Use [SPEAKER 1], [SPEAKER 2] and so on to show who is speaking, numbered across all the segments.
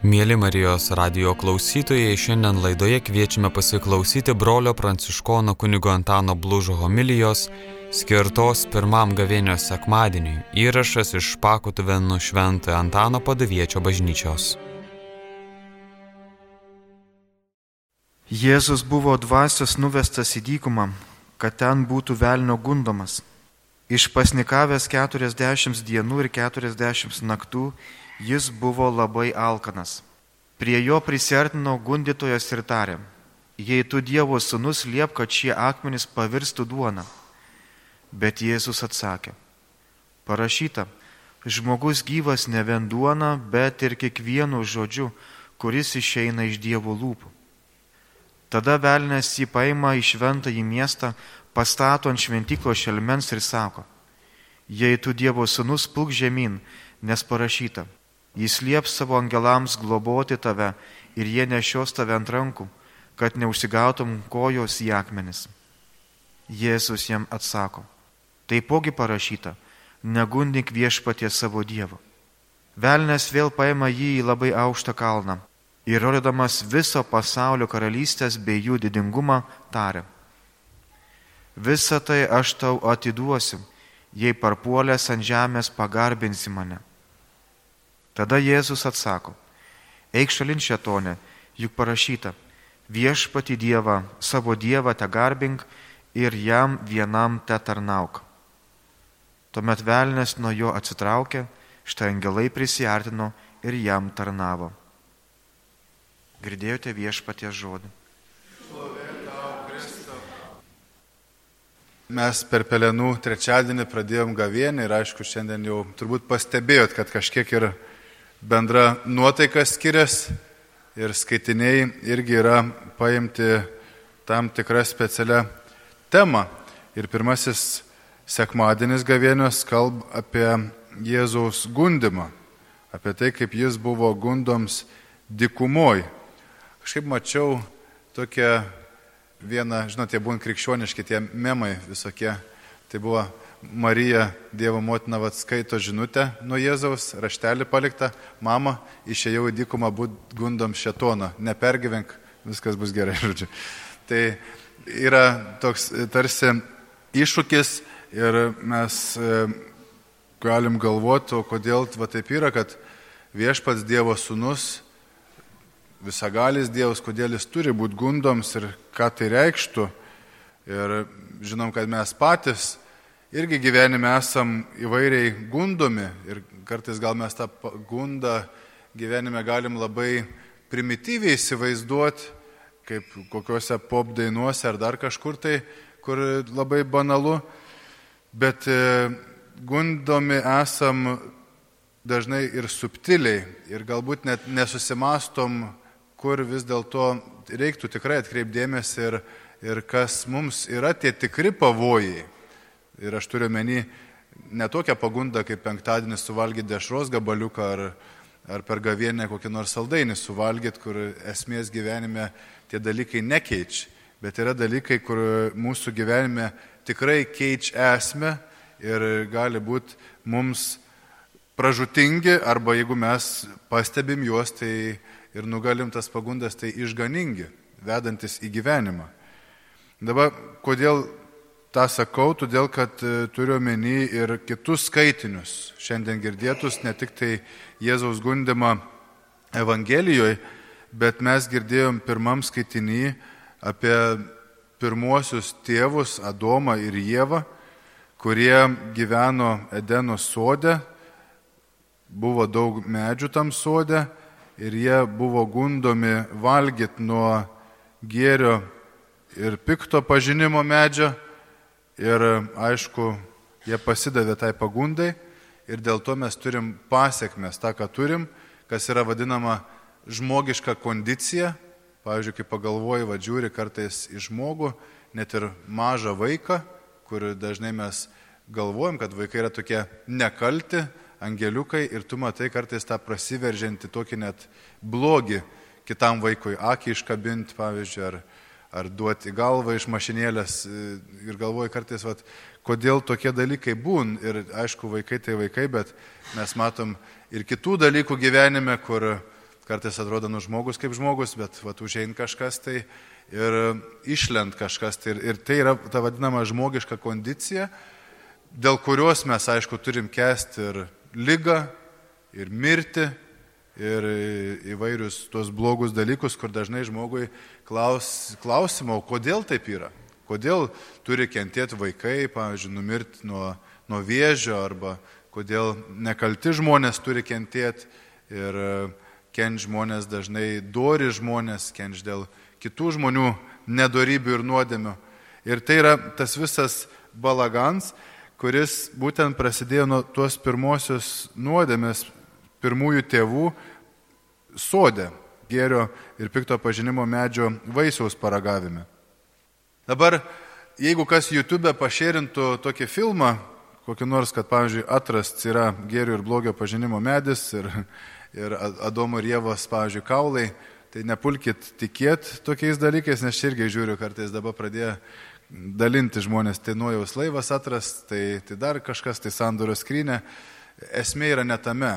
[SPEAKER 1] Mieli Marijos radijo klausytojai, šiandien laidoje kviečiame pasiklausyti brolio pranciškono kunigo Antano Blužo homilijos, skirtos pirmam gavėnios sekmadieniui, įrašas iš Pakutuvėnų Šventojo Antano Paduviečio bažnyčios.
[SPEAKER 2] Jėzus buvo dvasios nuvestas į dykumą, kad ten būtų velnio gundomas. Išpasnikavęs 40 dienų ir 40 naktų, jis buvo labai alkanas. Prie jo prisiartino gundytojas ir tarė: jei tu Dievo sūnus, liepk, kad šie akmenys pavirstų duona. Bet Jėzus atsakė: parašyta, žmogus gyvas ne vien duona, bet ir kiekvienu žodžiu, kuris išeina iš Dievo lūpų. Tada velnias jį paima į šventąjį miestą, pastato ant šventyklos šelmens ir sako: jei tu Dievo sūnus, pulk žemyn, nes parašyta, jis lieps savo angelams globoti tave ir jie nešios tave ant rankų, kad neužsigautum kojos į akmenis. Jėzus jam atsako: taipogi parašyta, negundyk viešpaties savo Dievo. Velnias vėl paima jį į labai aukštą kalną ir rodydamas viso pasaulio karalystės bei jų didingumą tarė: visą tai aš tau atiduosiu, jei parpuolęs ant žemės pagarbinsi mane. Tada Jėzus atsako: eik šalin, šėtone, juk parašyta, viešpatį Dievą, savo Dievą te garbink ir jam vienam te tarnauk. Tuomet velnias nuo jo atsitraukė, štai angelai prisiartino ir jam tarnavo. Girdėjote viešpaties žodį.
[SPEAKER 3] Mes per Pelenų trečiadienį pradėjom gavėnią ir aišku, šiandien jau turbūt pastebėjot, kad kažkiek ir bendra nuotaika skiriasi ir skaitiniai irgi yra paimti tam tikrą specialią temą. Ir pirmasis sekmadienis gavėnios kalba apie Jėzaus gundymą, apie tai, kaip jis buvo gundoms dykumoj. Kažkaip mačiau tokią vieną, žinote, būn krikščioniški tie memai visokie. Tai buvo Marija, Dievo motina, skaito žinutę nuo Jėzaus, raštelį palikta: mama, išėjau į dykumą būt gundom šėtoną, nepergyvenk, viskas bus gerai, žodžiu. Tai yra toks tarsi iššūkis ir mes galim galvoti, o kodėl taip yra, kad viešpats Dievo sūnus, visagalis Dievas, kodėl jis turi būti gundoms ir ką tai reikštų. Ir žinom, kad mes patys irgi gyvenime esam įvairiai gundomi ir kartais gal mes tą gundą gyvenime galim labai primityviai įsivaizduoti, kaip kokiuose pop dainuose ar dar kažkur tai, kur labai banalu, bet gundomi esam dažnai ir subtiliai ir galbūt net nesusimastom, kur vis dėlto reiktų tikrai atkreipdėmėsi ir kas mums yra tie tikri pavojai. Ir aš turiu menį ne tokią pagundą, kaip penktadienį suvalgyti dešros gabaliuką ar per gavėnę kokį nors saldainį suvalgyti, kur esmės gyvenime tie dalykai nekeičia. Bet yra dalykai, kur mūsų gyvenime tikrai keičia esmę ir gali būti mums pražūtingi, arba jeigu mes pastebim juos, tai ir nugalim tas pagundas, tai išganingi, vedantis į gyvenimą. Dabar, kodėl tą sakau? Todėl, kad turiu omeny ir kitus skaitinius, šiandien girdėtus, ne tik tai Jėzaus gundymą Evangelijoje, bet mes girdėjom pirmam skaitinį apie pirmuosius tėvus Adomą ir Ievą, kurie gyveno Edeno sode, buvo daug medžių tam sode ir jie buvo gundomi valgyti nuo gėrio ir pikto pažinimo medžio ir aišku, jie pasidavė tai pagundai ir dėl to mes turim pasiekmes, tą, ką turim, kas yra vadinama žmogiška kondicija. Pavyzdžiui, kai pagalvoji, žiūri kartais į žmogų, net ir mažą vaiką, kur dažnai mes galvojam, kad vaikai yra tokie nekalti, angeliukai, ir tu matai kartais tą prasiveržiantį tokį net blogį kitam vaikui, akį iškabinti, pavyzdžiui, ar duoti galvą iš mašinėlės, ir galvoji kartais, kodėl tokie dalykai būn. Ir aišku, vaikai tai vaikai, bet mes matom ir kitų dalykų gyvenime, kur kartais atrodo žmogus kaip žmogus, bet užein kažkas tai ir išlent kažkas tai. Ir tai yra ta vadinama žmogiška kondicija, dėl kurios mes, aišku, turim kęsti ir ligą, ir mirtį, ir įvairius tuos blogus dalykus, kur dažnai žmogui klausimą, kodėl taip yra? Kodėl turi kentėti vaikai, pavyzdžiui, numirti nuo vėžio, arba kodėl nekalti žmonės turi kentėti ir kenč žmonės dažnai dori žmonės, kenč dėl kitų žmonių nedorybių ir nuodėmių. Ir tai yra tas visas balagans, kuris būtent prasidėjo nuo tos pirmosios nuodėmės, pirmųjų tėvų sode, gėrio ir pikto pažinimo medžio vaisiaus paragavime. Dabar, jeigu kas YouTube pašėrintų tokį filmą, kokį nors, kad, pavyzdžiui, atrasts yra gėrio ir blogio pažinimo medis ir Adomo ir Ievos, pavyzdžiui, kaulai, tai nepulkit tikėti tokiais dalykais, nes irgi žiūriu, kartais dabar pradėjo dalinti žmonės, tai Nojaus laivas atras, tai dar kažkas, tai sandorio skrynė. Esmė yra ne tame.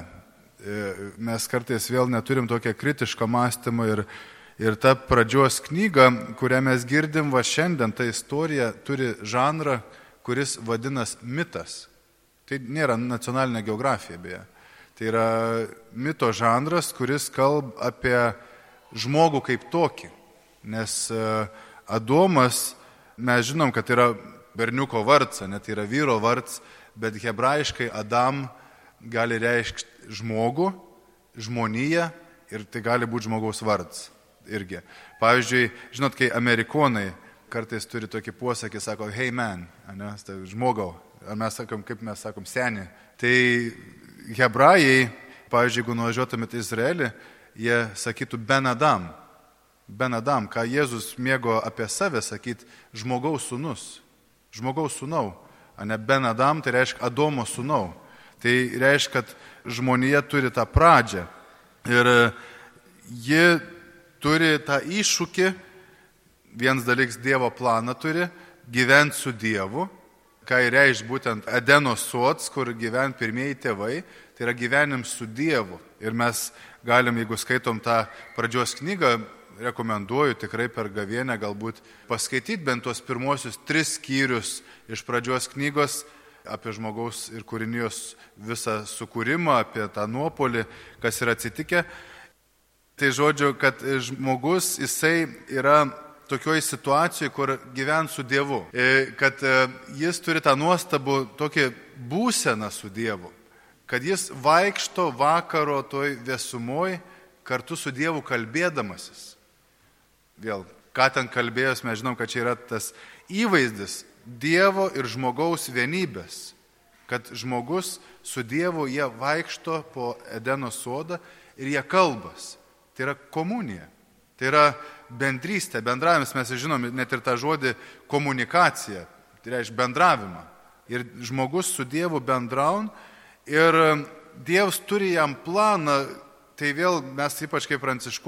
[SPEAKER 3] Mes kartais vėl neturim tokią kritišką mąstymą ir ta pradžios knyga, kurią mes girdim va šiandien, ta istorija turi žanrą, kuris vadinas mitas. Tai nėra nacionalinė geografija beje. Tai yra mito žanras, kuris kalba apie žmogų kaip tokį. Nes Adomas, mes žinom, kad yra berniuko vardas, net yra vyro vardas, bet hebrajiškai Adam gali reikšti žmogų, žmoniją ir tai gali būti žmogaus vardas irgi. Pavyzdžiui, žinot, kai amerikonai kartais turi tokį posakį, sako, hey man, ne, tai žmogau, ar mes sakom, kaip mes sakom, seni. Tai hebrajai, pavyzdžiui, jeigu nuvažiuotumėte į Izraelį, jie sakytų Ben Adam. Ben Adam, ką Jėzus mėgo apie save sakyti, žmogaus sūnus, žmogaus sūnau. A ne Ben Adam, tai reiškia Adomo sūnau. Tai reiškia, kad žmonija turi tą pradžią. Ir ji turi tą iššūkį, vienas dalykas Dievo planą turi, gyventi su Dievu, ką reiškia būtent Edeno sodas, kur gyvena pirmieji tėvai, tai yra gyvenim su Dievu. Ir mes galim, jeigu skaitom tą pradžios knygą, rekomenduoju tikrai per gavėnę galbūt paskaityti bent tuos pirmosius 3 skyrius iš pradžios knygos apie žmogaus ir kūrinijos visą sukūrimą, apie tą nuopolį, kas yra atsitikę. Tai žodžiu, kad žmogus, jisai yra tokioje situacijoje, kur gyvena su Dievu. Kad jis turi tą nuostabų tokį būseną su Dievu. Kad jis vaikšto vakaro toj vėsumoj kartu su Dievu kalbėdamasis. Vėl, ką ten kalbėjos, mes žinom, kad čia yra tas įvaizdis Dievo ir žmogaus vienybės. Kad žmogus su Dievu, jie vaikšto po Edeno sodą ir jie kalbas. Tai yra komunija. Tai yra bendrystė, bendravimas, mes žinom net ir tą žodį komunikacija. Tai reiškia bendravimą. Ir žmogus su Dievu bendraun ir Dievas turi jam planą. Tai vėl mes ypač kaip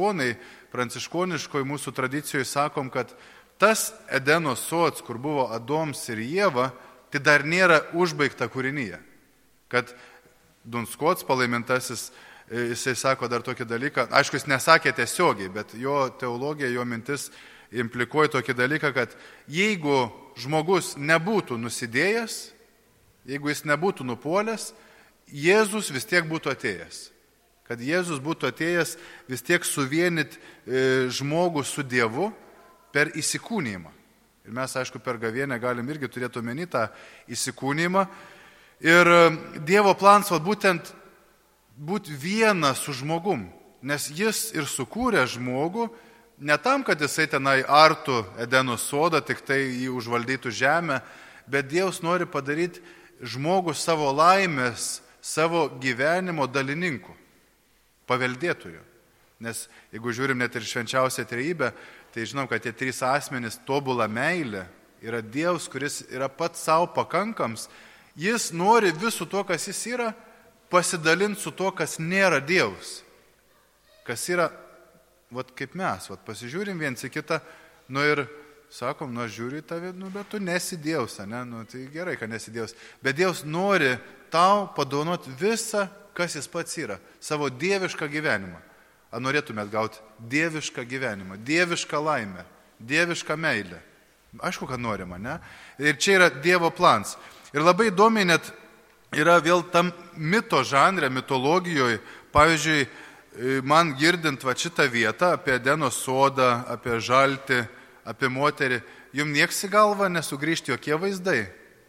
[SPEAKER 3] pranciškoniškoje mūsų tradicijoje sakom, kad tas Edeno sodas, kur buvo Adoms ir Ieva, tai dar nėra užbaigta kūrinyje. Kad Dunskuots palaimintasis, jisai sako dar tokį dalyką, aišku, jis nesakė tiesiogiai, bet jo teologija, jo mintis implikuoja tokį dalyką, kad jeigu žmogus nebūtų nusidėjęs, jeigu jis nebūtų nupuolęs, Jėzus vis tiek būtų atėjęs. Kad Jėzus būtų atėjęs vis tiek suvienyti žmogų su Dievu per įsikūnymą. Ir mes, aišku, per gavėnę galim irgi turėti omeny tą įsikūnymą. Ir Dievo planas būtent būti vienas su žmogum. Nes jis ir sukūrė žmogų ne tam, kad jisai tenai artų Edeno sodą, tik tai jį užvaldytų žemę, bet Dievas nori padaryti žmogų savo laimės, savo gyvenimo dalininku. Paveldėtojų. Nes jeigu žiūrim net ir švenčiausią trejybę, tai žinom, kad tie 3 asmenys tobula meilė yra Dievas, kuris yra pats savo pakankams. Jis nori visų to, kas jis yra, pasidalinti su to, kas nėra Dievas. Kas yra, kaip mes, pasižiūrim viens į kitą, ir sakom, aš žiūriu į tave, bet tu nesi Dievas, ne? Tai gerai, kad nesi Dievas. Bet Dievas nori tau padovanoti visą, kas jis pats yra, savo dievišką gyvenimą. Ar norėtumėt gauti dievišką gyvenimą, dievišką laimę, dievišką meilę? Aišku, kad norima, ne? Ir čia yra Dievo plans. Ir labai įdomiai net yra vėl tam mito žanre, mitologijoje. Pavyzdžiui, man girdint va šitą vietą apie Edeno sodą, apie žaltį, apie moterį, jums nieks į galvą nesugrįžti jokie vaizdai.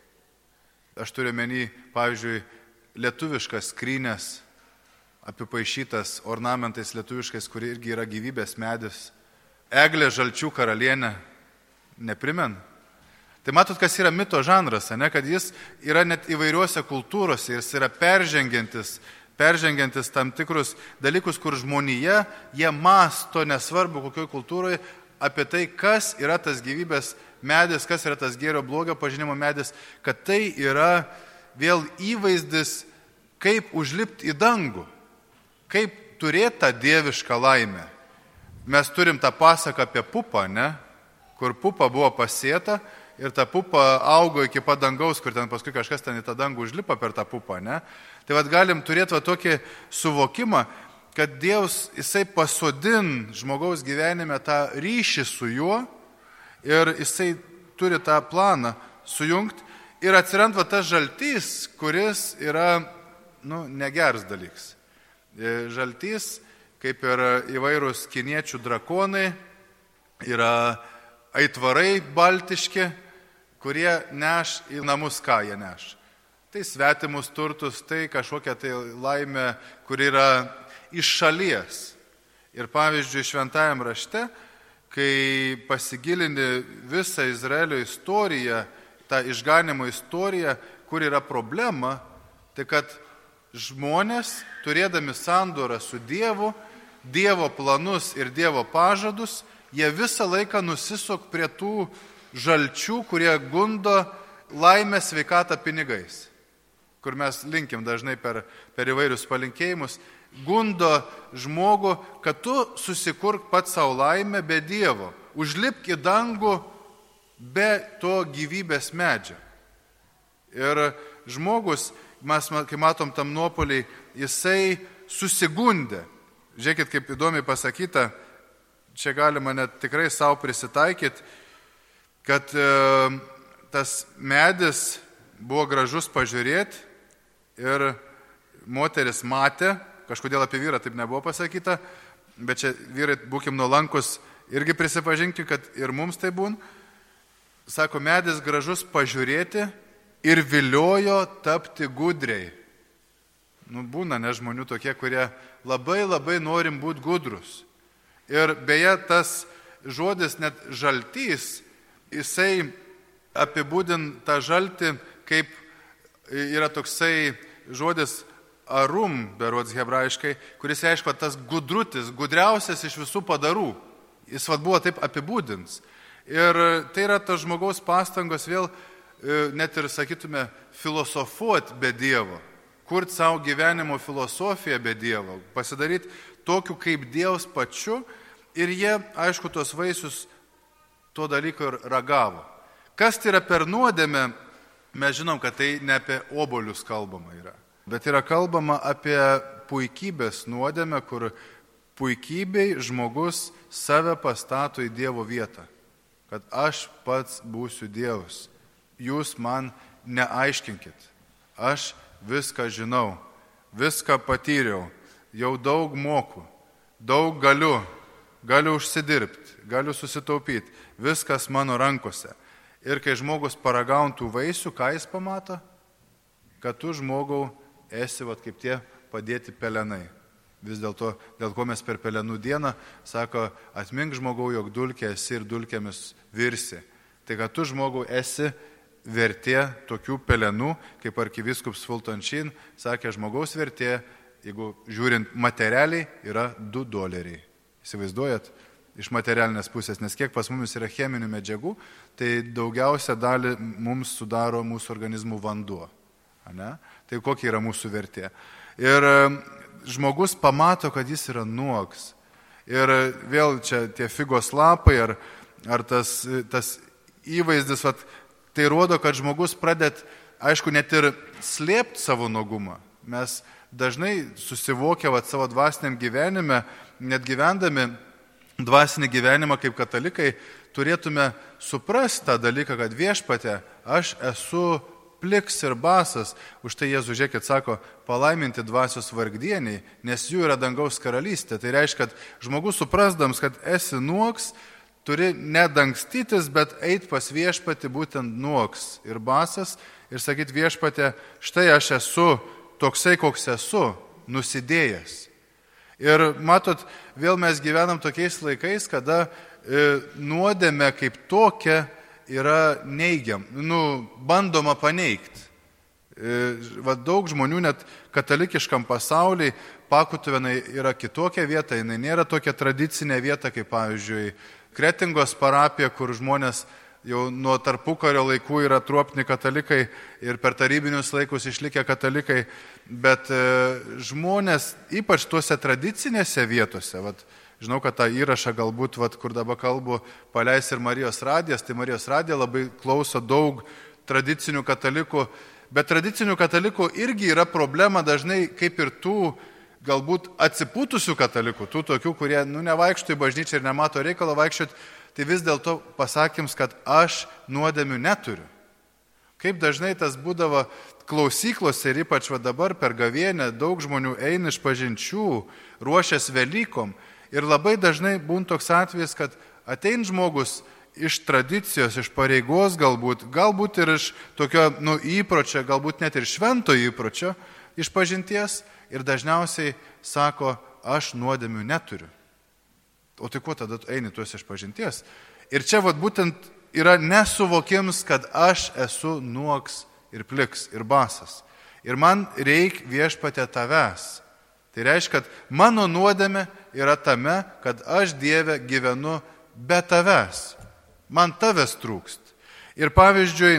[SPEAKER 3] Aš turiu menį, pavyzdžiui, lietuviškas skrynės, apipaišytas ornamentais lietuviškais, kuri irgi yra gyvybės medis. Eglė Žalčių karalienė, neprimen. Tai matot, kas yra mito žanras, ne? Kad jis yra net įvairiuose kultūrose, jis yra peržengiantis tam tikrus dalykus, kur žmonija, jie mąsto, nesvarbu kokioj kultūroje, apie tai, kas yra tas gyvybės medis, kas yra tas gėrio blogio pažinimo medis, kad tai yra vėl įvaizdis, kaip užlipti į dangų, kaip turėti tą dievišką laimę. Mes turim tą pasaką apie pupą, ne? Kur pupa buvo pasėta ir ta pupa augo iki pat dangaus, kur ten paskui kažkas ten į tą dangų užlipa per tą pupą, ne? Tai vad galim turėti tokį suvokimą, kad Dievas, jisai pasodin žmogaus gyvenime tą ryšį su juo ir jisai turi tą planą sujungti ir atsiranda tas žaltys, kuris yra, negers dalyks. Žaltys, kaip ir įvairūs kiniečių drakonai, yra aitvarai baltiški, kurie neš į namus, ką jie neš. Tai svetimus turtus, tai kažkokia tai laimė, kuri yra iš šalies. Ir pavyzdžiui, šventajam rašte, kai pasigilini visą Izraelio istoriją, tą išganimo istoriją, kur yra problema, tai kad žmonės, turėdami sandorą su Dievu, Dievo planus ir Dievo pažadus, jie visą laiką nusisuk prie tų žalčių, kurie gundo laimę sveikatą pinigais, kur mes linkim dažnai per įvairius palinkėjimus, gundo žmogų, kad tu susikurk pat savo laimę be Dievo, užlipk į dangų be to gyvybės medžio. Ir žmogus, mes, kai matom tam nuopoliai, jisai susigundė. Žiūrėkit, kaip įdomiai pasakyta, čia galima net tikrai savo prisitaikyti, kad tas medis buvo gražus pažiūrėti ir moteris matė, kažkodėl apie vyrą taip nebuvo pasakyta, bet čia vyrai būkim nuolankus, irgi prisipažinkim, kad ir mums tai būn. Sako, medis gražus pažiūrėti ir viliojo tapti gudriai. Būna žmonių tokie, kurie labai norim būti gudrus. Ir beje, tas žodis net žaltys, jisai apibūdin tą žaltį, kaip yra toksai žodis arum, berods hebrajiškai, kuris reiškia tas gudrutis, gudriausias iš visų padarų. Jis buvo taip apibūdins. Ir tai yra tas žmogaus pastangos vėl, net ir sakytume, filosofuoti be Dievo, kurti savo gyvenimo filosofiją be Dievo, pasidaryti tokiu kaip Dievas pačiu, ir jie, aišku, tos vaisius to dalyko ir ragavo. Kas tai yra per nuodėmę, mes žinom, kad tai ne apie obuolius kalbama yra, bet yra kalbama apie puikybės nuodėmę, kur puikybei žmogus save pastato į Dievo vietą, kad aš pats būsiu Dievas, jūs man neaiškinkit, aš viską žinau, viską patyriau, jau daug moku, daug galiu užsidirbti, galiu susitaupyti, viskas mano rankose. Ir kai žmogus paragauntų vaisių, ką jis pamato? Kad tu žmogau esi kaip tie padėti pelenai. Vis dėlto, dėl ko mes per pelenų dieną, sako, atmink žmogau, jog dulkė esi ir dulkėmis virsi. Tai kad tu žmogau esi vertė tokių pelenų, kaip arkivyskupas Fulton Sheen sakė, žmogaus vertė, jeigu žiūrint materialiai, yra $2. Įsivaizduojat? Iš materialinės pusės, nes kiek pas mumis yra cheminių medžiagų, tai daugiausia dalį mums sudaro mūsų organizmų vanduo. Ne? Tai kokia yra mūsų vertė? Ir žmogus pamato, kad jis yra nuogs. Ir vėl čia tie figos lapai, ar tas įvaizdis, tai rodo, kad žmogus pradėt, aišku, net ir slėpti savo nuogumą. Mes dažnai susivokia savo dvasiniam gyvenime, net gyvendami dvasinį gyvenimą kaip katalikai, turėtume suprasti tą dalyką, kad Viešpatie, aš esu pliks ir basas. Už tai Jėzus, žiūrėkit, sako, palaiminti dvasios vargdieniai, nes jų yra dangaus karalystė. Tai reiškia, kad žmogus suprasdams, kad esi nuoks, turi nedangstytis, bet eit pas Viešpatį būtent nuoks ir basas ir sakyti, Viešpatie, štai aš esu toksai, koks esu, nusidėjęs. Ir matot, vėl mes gyvenam tokiais laikais, kada nuodėmė kaip tokia yra neigiam, bandoma paneigti. Daug žmonių net katalikiškam pasauliai Pakutuvėnai yra kitokia vieta, jinai nėra tokia tradicinė vieta, kaip pavyzdžiui Kretingos parapija, kur žmonės jau nuo tarpukario laikų yra truopni katalikai ir per tarybinius laikus išlikę katalikai, bet žmonės, ypač tuose tradicinėse vietose, žinau, kad tą įrašą galbūt, kur dabar kalbu, paleis ir Marijos radijas, tai Marijos radija labai klauso daug tradicinių katalikų, bet tradicinių katalikų irgi yra problema dažnai kaip ir tų galbūt atsipūtusių katalikų, tų tokių, kurie nevaikšto į bažnyčią ir nemato reikalo vaikščioti, tai vis dėlto pasakyms, kad aš nuodėmių neturiu. Kaip dažnai tas būdavo klausyklose ir ypač dabar per gavėnę daug žmonių eina iš pažinčių, ruošias Velykom. Ir labai dažnai būna toks atvejis, kad atein žmogus iš tradicijos, iš pareigos galbūt ir iš tokio įpročio, galbūt net ir švento įpročio, iš pažinties ir dažniausiai sako, aš nuodėmių neturiu. O tai kuo tada eini tuos iš pažinties? Ir čia būtent yra nesuvokims, kad aš esu nuoks ir pliks ir basas. Ir man reik Viešpatie tavęs. Tai reiškia, kad mano nuodėmė yra tame, kad aš Dieve gyvenu be tavęs. Man tavęs trūkst. Ir pavyzdžiui,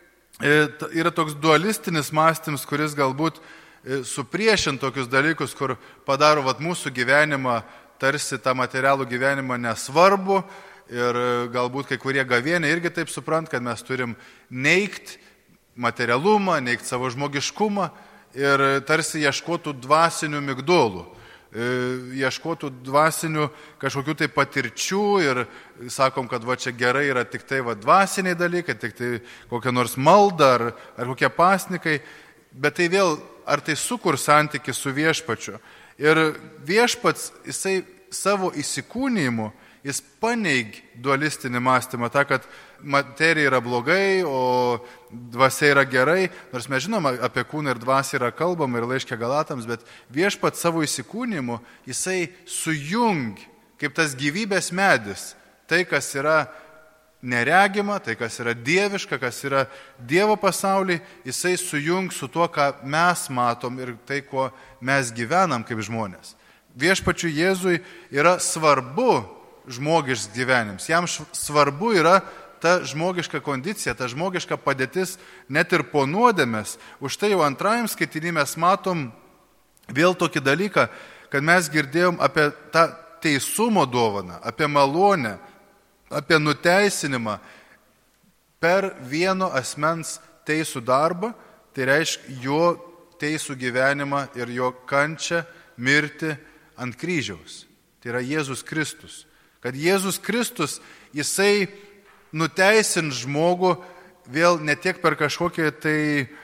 [SPEAKER 3] yra toks dualistinis mąstymas, kuris galbūt supriešint tokius dalykus, kur padaro mūsų gyvenimą, tarsi tą materialų gyvenimą nesvarbu. Ir galbūt kai kurie gavėniai irgi taip suprant, kad mes turim neigt materialumą, neigt savo žmogiškumą. Ir tarsi ieškotų dvasinių migdolų, ieškotų dvasinių kažkokių tai patirčių ir sakom, kad čia gerai yra tik tai dvasiniai dalykai, tik tai kokia nors malda ar kokie pasnikai, bet tai vėl, ar tai sukur santyki su Viešpačiu. Ir Viešpats, jisai savo įsikūnijimu, jis paneig dualistinį mąstymą, tą, kad materija yra blogai, o dvasia yra gerai, nors mes žinome, apie kūną ir dvasią yra kalbama ir laiške Galatams, bet Viešpats savo įsikūnijimu, jisai sujung, kaip tas gyvybės medis, tai, kas yra neregima, tai, kas yra dieviška, kas yra Dievo pasaulyje, jisai sujung su tuo, ką mes matom ir tai, kuo mes gyvenam kaip žmonės. Viešpačiui Jėzui yra svarbu žmogiškas gyvenims. Jam svarbu yra ta žmogiška kondicija, ta žmogiška padėtis net ir po nuodėmės. Už tai jau antrajam skaitinį mes matom vėl tokį dalyką, kad mes girdėjom apie tą teisumo dovaną, apie malonę, apie nuteisinimą per vieno asmens teisų darbą, tai reiškia jo teisų gyvenimą ir jo kančią mirti ant kryžiaus. Tai yra Jėzus Kristus. Kad Jėzus Kristus, jisai nuteisins žmogų vėl ne tiek per kažkokį tai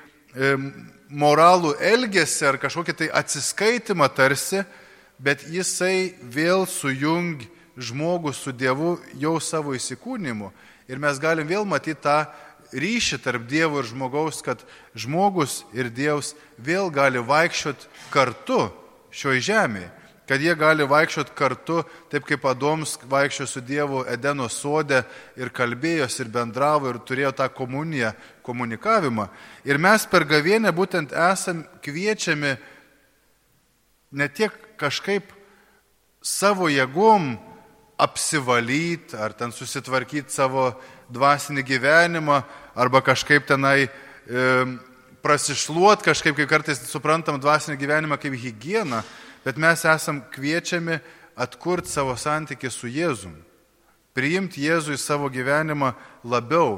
[SPEAKER 3] moralų elgesį ar kažkokį tai atsiskaitimą tarsi, bet jisai vėl sujung žmogų su Dievu jau savo įsikūnimu. Ir mes galim vėl matyti tą ryšį tarp Dievo ir žmogaus, kad žmogus ir Dievas vėl gali vaikščioti kartu šioj žemėje. Kad jie gali vaikščioti kartu, taip kaip Adoms vaikščiojo su Dievu Edeno sode ir kalbėjos ir bendravo ir turėjo tą komuniją, komunikavimą. Ir mes per gavėnę būtent esam kviečiami ne tiek kažkaip savo jėgom apsivalyti ar ten susitvarkyti savo dvasinį gyvenimą arba kažkaip tenai prasišluoti, kažkaip kaip kartais suprantam dvasinį gyvenimą kaip higieną, bet mes esam kviečiami atkurti savo santykį su Jėzum, priimti Jėzų į savo gyvenimą labiau,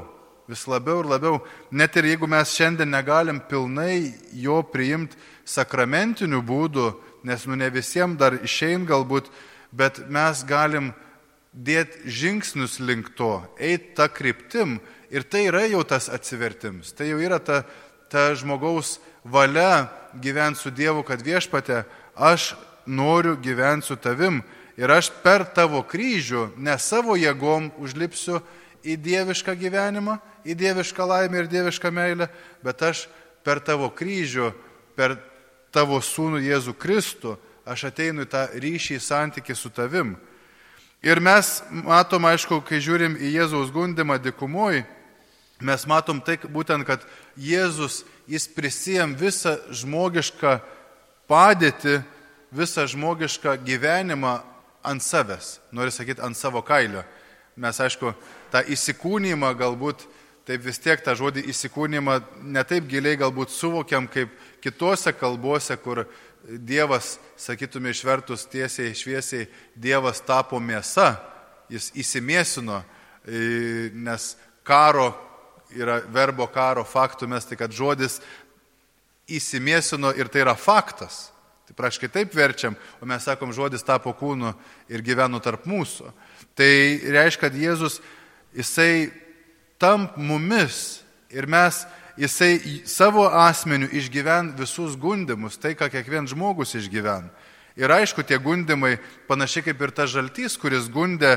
[SPEAKER 3] vis labiau ir labiau. Net ir jeigu mes šiandien negalim pilnai jo priimti sakramentiniu būdu, nes ne visiems dar išein galbūt, bet mes galim dėti žingsnius link to, eiti tą kryptim ir tai yra jau tas atsivertims. Tai jau yra ta žmogaus valia gyventi su Dievu, kad Viešpatie, aš noriu gyventi su tavim ir aš per tavo kryžių ne savo jėgom užlipsiu į dievišką gyvenimą, į dievišką laimę ir dievišką meilę, bet aš per tavo kryžių, per tavo sūnų Jėzų Kristų, aš ateinu į tą ryšį, į santykį su tavim. Ir mes matom, aišku, kai žiūrim į Jėzaus gundimą dykumoj, mes matom tai būtent, kad Jėzus, jis prisijam visą žmogišką padėtį, visą žmogišką gyvenimą ant savęs, noriu sakyti, ant savo kailio. Mes, aišku, tą įsikūnymą galbūt, taip vis tiek tą žodį įsikūnymą netaip giliai galbūt suvokiam kaip kitose kalbose, kur Dievas, sakytume išvertus tiesiai, šviesiai, Dievas tapo mėsa, jis įsimėsino, nes karo yra verbo karo faktumes, tai kad žodis įsimėsino ir tai yra faktas. Tai praškai taip verčiam, o mes sakom, žodis tapo kūnu ir gyveno tarp mūsų. Tai reiškia, kad Jėzus, jisai tamp mumis ir jisai savo asmeniu išgyven visus gundimus, tai ką kiekvienas žmogus išgyven. Ir aišku, tie gundimai, panašiai kaip ir tas žaltys, kuris gundė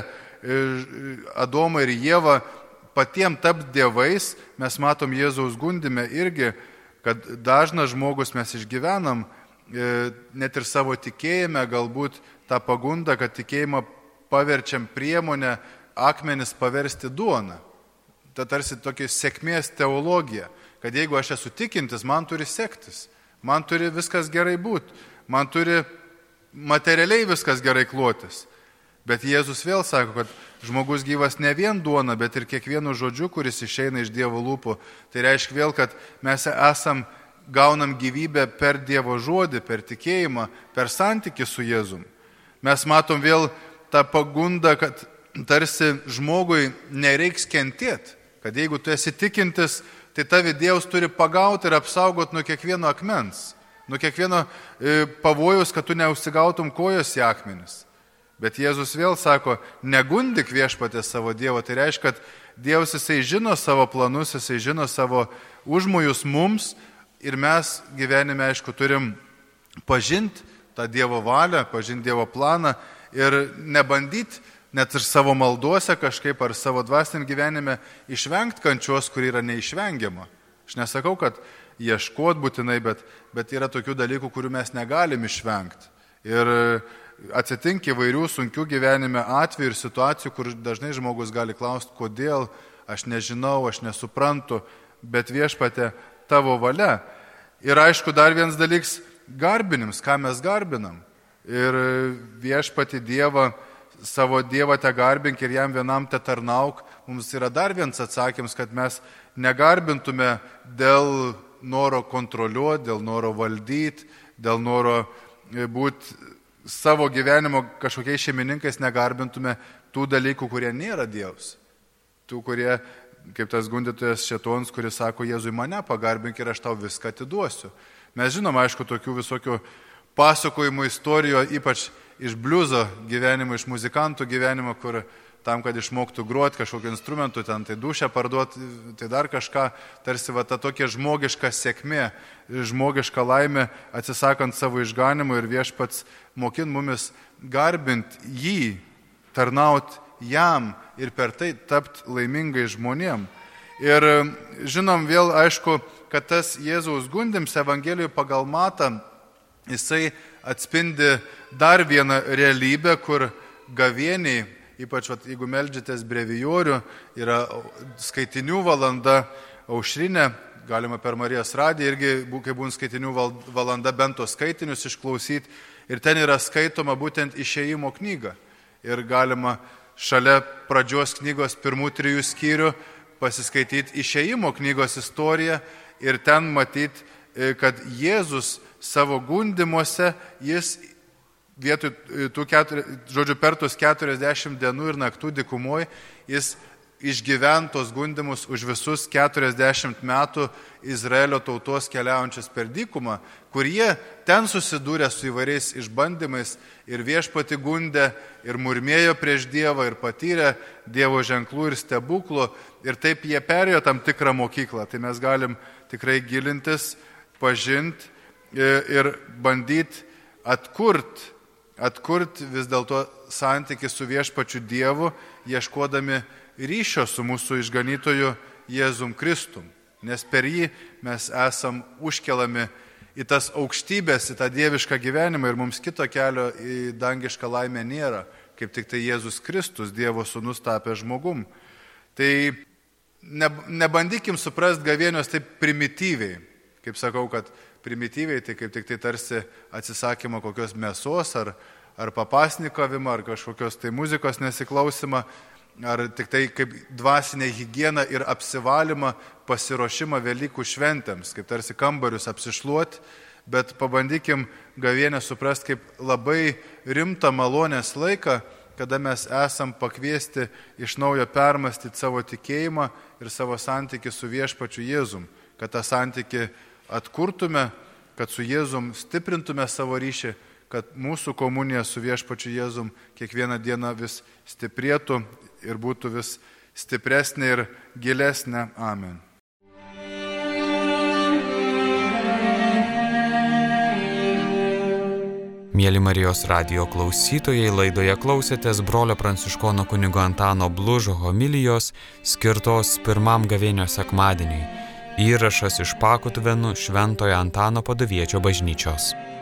[SPEAKER 3] Adomą ir Ievą, patiem tapt dievais, mes matom Jėzaus gundime irgi, kad dažnas žmogus mes išgyvenam, net ir savo tikėjime galbūt tą pagundą, kad tikėjimą paverčiam priemonę akmenis paversti duoną. Tai tarsi tokia sėkmės teologija, kad jeigu aš esu tikintis, man turi sektis, man turi viskas gerai būti, man turi materialiai viskas gerai klotis. Bet Jėzus vėl sako, kad žmogus gyvas ne vien duona, bet ir kiekvienu žodžiu, kuris išeina iš Dievo lūpų. Tai reiškia vėl, kad mes gaunam gyvybę per Dievo žodį, per tikėjimą, per santykį su Jėzum. Mes matom vėl tą pagundą, kad tarsi žmogui nereiks kentėti, kad jeigu tu esi tikintis, tai tavi Dievas turi pagauti ir apsaugoti nuo kiekvieno akmens, nuo kiekvieno pavojaus, kad tu neužsigautum kojos į akmenis. Bet Jėzus vėl sako, negundik Viešpaties savo Dievo, tai reiškia, kad Dievas jisai žino savo planus, jisai žino savo užmojus mums, ir mes gyvenime, aišku, turim pažinti tą Dievo valią, pažinti Dievo planą ir nebandyti net ir savo malduose kažkaip ar savo dvasiniam gyvenime išvengti kančios, kur yra neišvengiama. Aš nesakau, kad ieškot būtinai, bet yra tokių dalykų, kurių mes negalim išvengti. Ir atsitinka įvairių sunkių gyvenime atvejų ir situacijų, kur dažnai žmogus gali klausti, kodėl, aš nežinau, aš nesuprantu, bet Viešpatie tavo valia. Ir aišku, dar vienas dalyks garbinims, ką mes garbinam. Ir Viešpatį Dievą, savo Dievą te garbink ir jam vienam te tarnauk. Mums yra dar vienas atsakymas, kad mes negarbintume dėl noro kontroliuoti, dėl noro valdyti, dėl noro būti savo gyvenimo kažkokiais šeimininkais, negarbintume tų dalykų, kurie nėra Dievas. Tų, kurie, kaip tas gundytojas Šėtonas, kuris sako, Jėzui, mane pagarbink ir aš tau viską atiduosiu. Mes žinom, aišku, tokių visokių pasakojimų istorijų, ypač iš bliuzo gyvenimo, iš muzikantų gyvenimo, kur tam, kad išmoktų groti kažkokiu instrumentu, ten tai dušę parduoti, tai dar kažką, tarsi va ta tokia žmogiška sėkmė, žmogiška laimė, atsisakant savo išganimo ir Viešpats mokin mumis garbinti jį, tarnauti jam ir per tai tapti laimingai žmonėm. Ir žinom vėl, aišku, kad tas Jėzaus gundims Evangelijoje pagal Matą, jisai atspindi dar vieną realybę, kur gavėniai, ypač jeigu meldžiatės brevijorių, yra skaitinių valanda aušrinė, galima per Marijos radiją irgi, kai būn skaitinių valanda, bent tos skaitinius išklausyti, ir ten yra skaitoma būtent Išėjimo knyga. Ir galima šalia pradžios knygos pirmų 3 skyrių pasiskaityti Išėjimo knygos istoriją ir ten matyti, kad Jėzus savo gundimuose, jis vietoj tų per tus 40 dienų ir naktų dykumoje, jis išgyventos gundymus už visus 40 metų Izraelio tautos keliaujančius per dykumą, kur jie ten susidūrė su įvairiais išbandymais ir viešpatį gundė, ir murmėjo prieš Dievą, ir patyrė Dievo ženklų ir stebuklų, ir taip jie perėjo tam tikrą mokyklą. Tai mes galim tikrai gilintis, pažinti ir bandyti atkurti vis dėlto santykį su viešpačiu Dievu, ieškodami ryšio su mūsų išganytoju Jėzum Kristum. Nes per jį mes esam užkelami į tas aukštybės, į tą dievišką gyvenimą ir mums kito kelio į dangišką laimę nėra, kaip tik tai Jėzus Kristus, Dievo sūnus tapė žmogum. Tai nebandykim suprasti gavėnios taip primityviai. Kaip sakau, kad primityviai tai kaip tik tai tarsi atsisakymą kokios mėsos ar papasnikavimą, ar kažkokios tai muzikos nesiklausimą, ar tik tai kaip dvasinė higiena ir apsivalymą, pasiruošimą Velykų šventėms, kaip tarsi kambarius apsišluoti, bet pabandykim gavėnę suprasti kaip labai rimtą malonės laiką, kada mes esam pakviesti iš naujo permastyti savo tikėjimą ir savo santykį su viešpačiu Jėzum, kad tą santykį atkurtume, kad su Jėzum stiprintume savo ryšį, kad mūsų komunija su viešpačiu Jėzum kiekvieną dieną vis stiprėtų ir būtų vis stipresnė ir gilesnė. Amen.
[SPEAKER 1] Mėly Marijos radijo klausytojai, laidoje klausėtės brolio pranciškono kunigo Antano Blužo homilijos skirtos pirmam gavėnios sekmadieniui. Įrašas iš Pakutuvėnų Šventojo Antano Paduviečio bažnyčios.